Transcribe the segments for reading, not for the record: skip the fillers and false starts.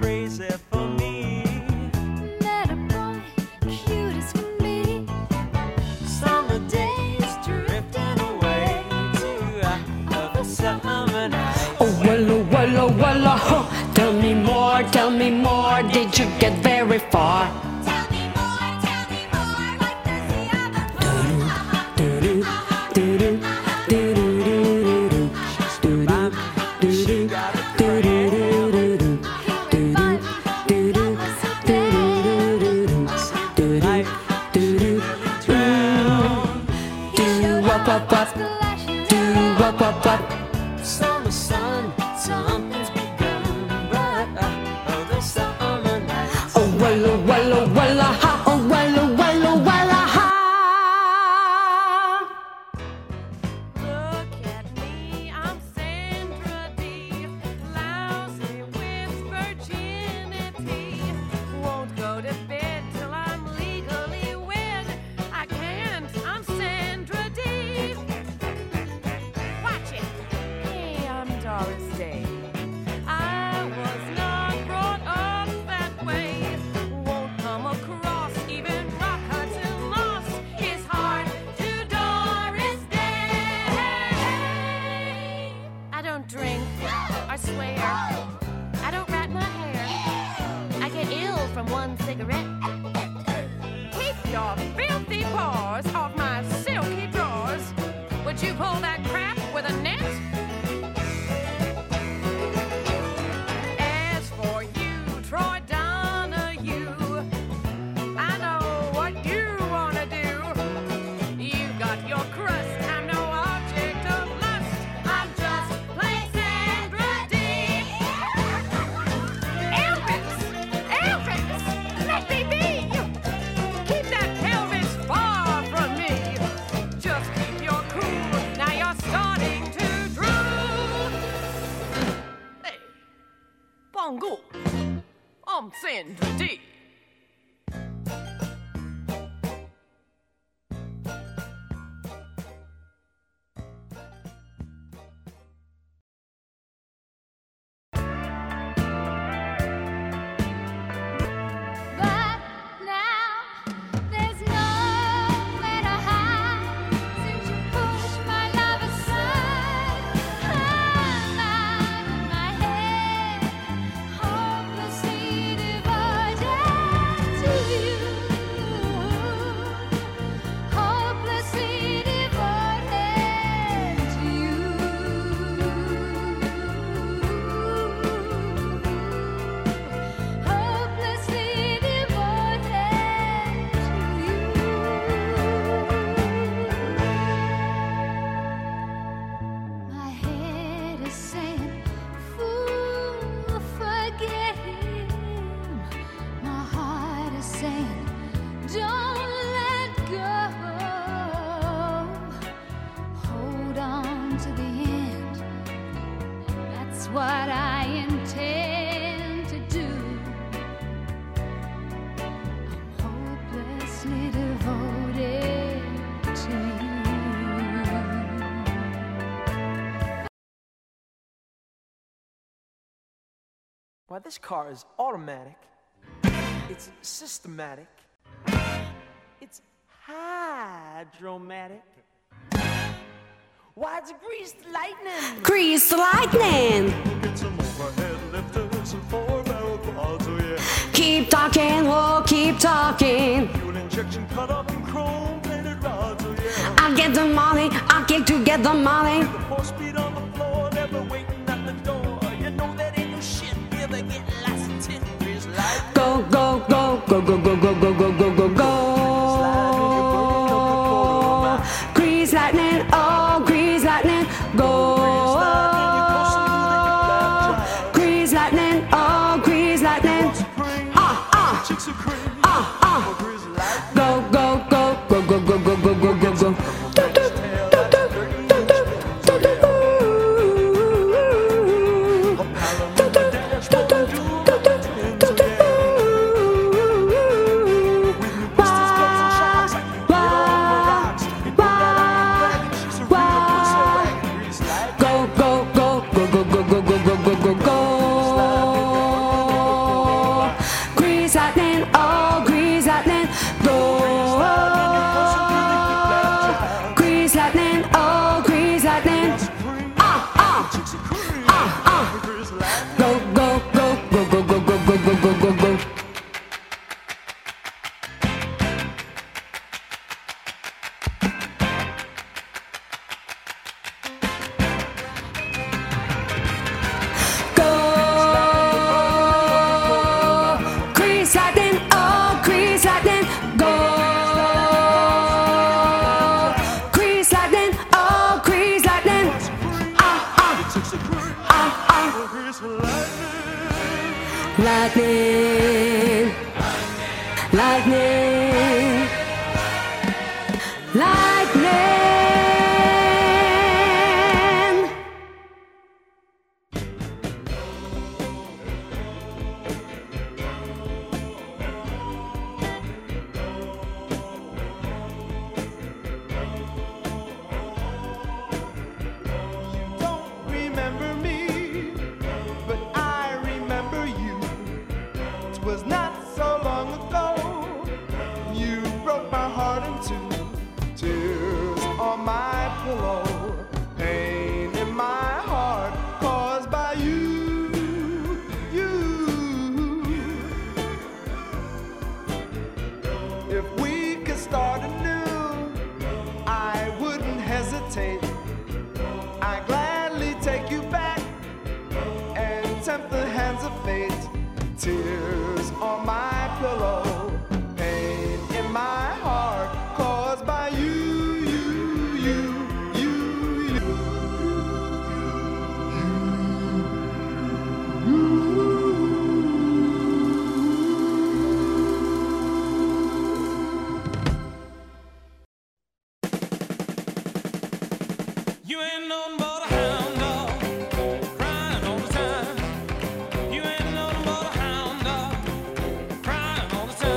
crazy for me. Met a boy, cute as can be. Summer days drifting away to other summer nights. Oh, well, huh. Tell me more, did you get very far? Tell me more, like the sea of She got a friend. Summer sun, something's begun, but other summer nights. Oh, well, ha, oh, well, ha. Look at me, I'm Sandra Dee, lousy with virginity. Won't go to bed till I'm legally wed. I can't, I'm Sandra Dee. Watch it. Hey, I'm Doris Day. I was not brought up that way. Won't come across, even rock Hudson Moss is hard to Doris Day. I don't drink or swear. I don't rat my hair. I get ill from one cigarette. Keep your filthy paws off my silky drawers. Would you pull that crap with a net? As for you, Troy Donahue, I know what you wanna do. You got your crust, I'm no object of lust. I'm just plain Sandra Dee. Elvis, let me be. Keep that pelvis far from me. Just keep your cool, now you're starting to drool. Hey, Bongo, I'm Sandra Dee. But now there's nowhere to hide since you pushed my love aside. I'm out of my head, hopelessly devoted to you. Hopelessly devoted to you. Hopelessly devoted to you. My head is saying, fool, forget him. My heart is saying, don't let go. Hold on to the end. That's what I intend to do. I'm hopelessly devoted to you. Why, this car is automatic. It's systematic. It's hydromatic. Why, it's greased lightning. Grease lightning. Get some overhead lifters and 4-barrel quads, oh yeah. Keep talking, oh, keep talking. Fuel injection cut up in chrome-plated rods, oh yeah. I'll get the money, I'll get to get the money. The 4-speed on the floor, never waiting at the door. You know that ain't no shit, never get lost in grease lightning. Go, go, go, go, go, go, go, go, go, go, go, go. Grease lightning, oh, grease lightning, go. Grease lightning, oh, grease lightning. Chicks are crazy. Grease lightning. Go, go, go, go, go, go, go, go, go, go, go. Go, go, go, go, go, go, go, go, go, go, go, go. lightning, lightning. Don't remember me, but I remember you. 'Twas not so long ago. You broke my heart in two. Tears on my pillow, pain in my heart caused by you. You. If we could start anew, I wouldn't hesitate. I'd gladly take you back and tempt the hands of fate. Tears on my pillow, pain in my heart caused by you, you, you, you, you. You ain't nothing but a hound dog, crying all the time. You ain't nothing but a hound dog, crying all the time.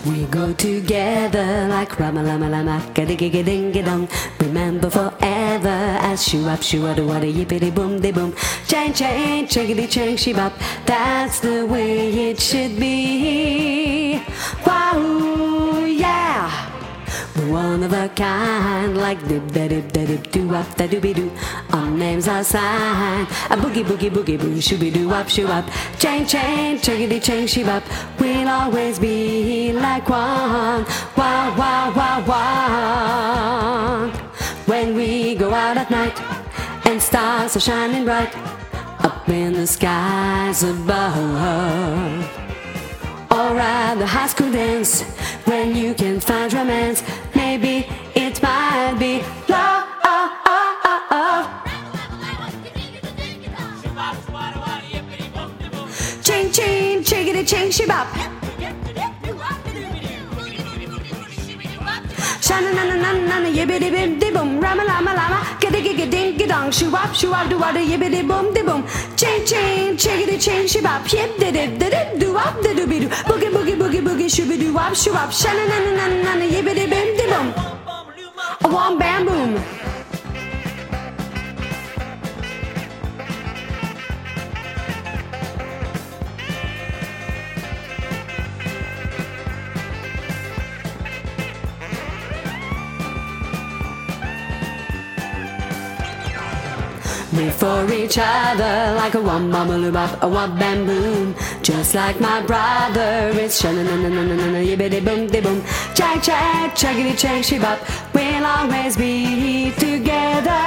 We go together like Rama Lama Lama, Gadigi-ding-dong. Remember forever as shoo up, shoo up, what a yippity boom, de boom. Chang chang, chickity chang, she bop. That's the way it should be. Wow, yeah. We're one of a kind, like dip da dip da dip doo up da doobie doo. Our names are signed. A boogie boogie boogie boo, shooby doo up, shoo up. Chang chang, chickity chang, she bop. We'll always be like one. Wow, wow, wow, wow. When we go out at night and stars are shining bright up in the skies above. Or at the high school dance when you can find romance. Maybe it might be love. Ching ching, chickity ching, she bop. Shana na na na na na yibbity bim di boom, rama lama lama, giddy giddy ding dong, shoo wop do wop yibbity boom di boom, ching ching, chickity ching, she bop, yip di dip di dip do wop di dooby doo, boogie boogie boogie boogie shooby doo wop, shoo wop, shana na na na na na yibbity bim di boom, a wham bam boom. We're for each other like a wham bam bop, a wham bam boom. Just like my brother, it's shana na na na na na yibbity boom de boom. Chang chang, chickity chang, she bop. We'll always be together.